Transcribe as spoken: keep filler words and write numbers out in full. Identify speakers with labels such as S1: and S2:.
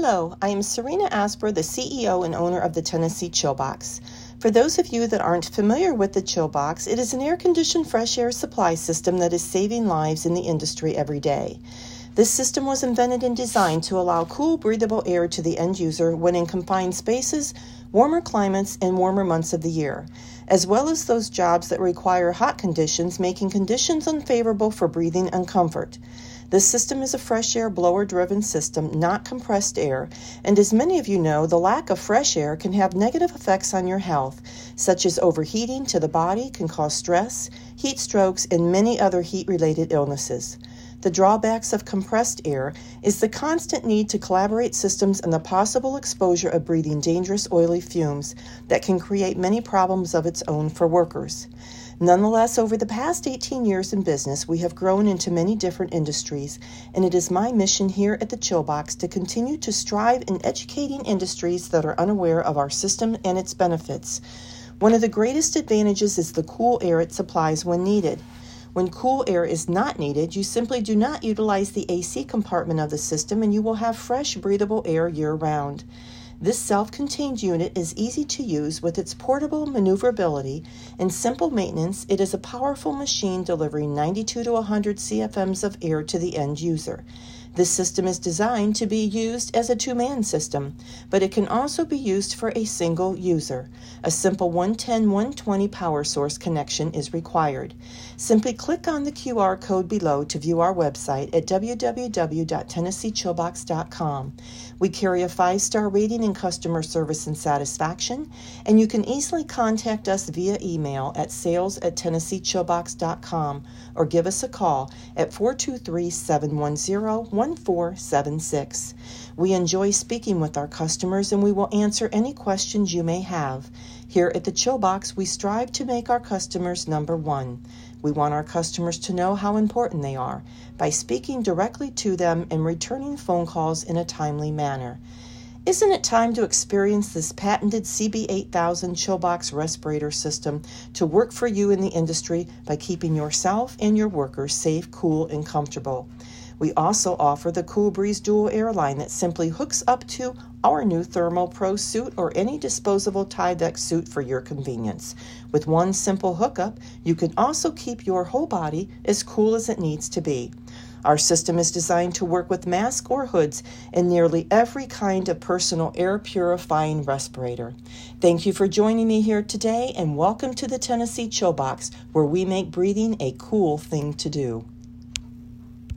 S1: Hello, I am Serena Asper, the C E O and owner of the Tennessee Chillbox. For those of you that aren't familiar with the Chillbox, it is an air-conditioned fresh air supply system that is saving lives in the industry every day. This system was invented and designed to allow cool, breathable air to the end user when in confined spaces, warmer climates, and warmer months of the year, as well as those jobs that require hot conditions, making conditions unfavorable for breathing and comfort. This system is a fresh air blower-driven system, not compressed air, and as many of you know, the lack of fresh air can have negative effects on your health, such as overheating to the body can cause stress, heat strokes, and many other heat-related illnesses. The drawbacks of compressed air is the constant need to collaborate systems and the possible exposure of breathing dangerous oily fumes that can create many problems of its own for workers. Nonetheless, over the past eighteen years in business, we have grown into many different industries, and it is my mission here at the Chillbox to continue to strive in educating industries that are unaware of our system and its benefits. One of the greatest advantages is the cool air it supplies when needed. When cool air is not needed, you simply do not utilize the A C compartment of the system and you will have fresh, breathable air year-round. This self-contained unit is easy to use with its portable maneuverability and simple maintenance. It is a powerful machine delivering ninety-two to one hundred C F Ms of air to the end user. This system is designed to be used as a two-man system, but it can also be used for a single user. A simple one ten one twenty power source connection is required. Simply click on the Q R code below to view our website at w w w dot tennessee chillbox dot com. We carry a five-star rating in customer service and satisfaction, and you can easily contact us via email at sales at tennessee chillbox dot com or give us a call at four two three, seven one zero, one four seven six. We enjoy speaking with our customers and we will answer any questions you may have. Here at the Chillbox, we strive to make our customers number one. We want our customers to know how important they are by speaking directly to them and returning phone calls in a timely manner. Isn't it time to experience this patented C B eight thousand Chillbox respirator system to work for you in the industry by keeping yourself and your workers safe, cool, and comfortable? We also offer the Cool Breeze Dual Air line that simply hooks up to our new Thermal Pro suit or any disposable Tyvek suit for your convenience. With one simple hookup, you can also keep your whole body as cool as it needs to be. Our system is designed to work with masks or hoods and nearly every kind of personal air purifying respirator. Thank you for joining me here today and welcome to the Tennessee Chillbox, where we make breathing a cool thing to do.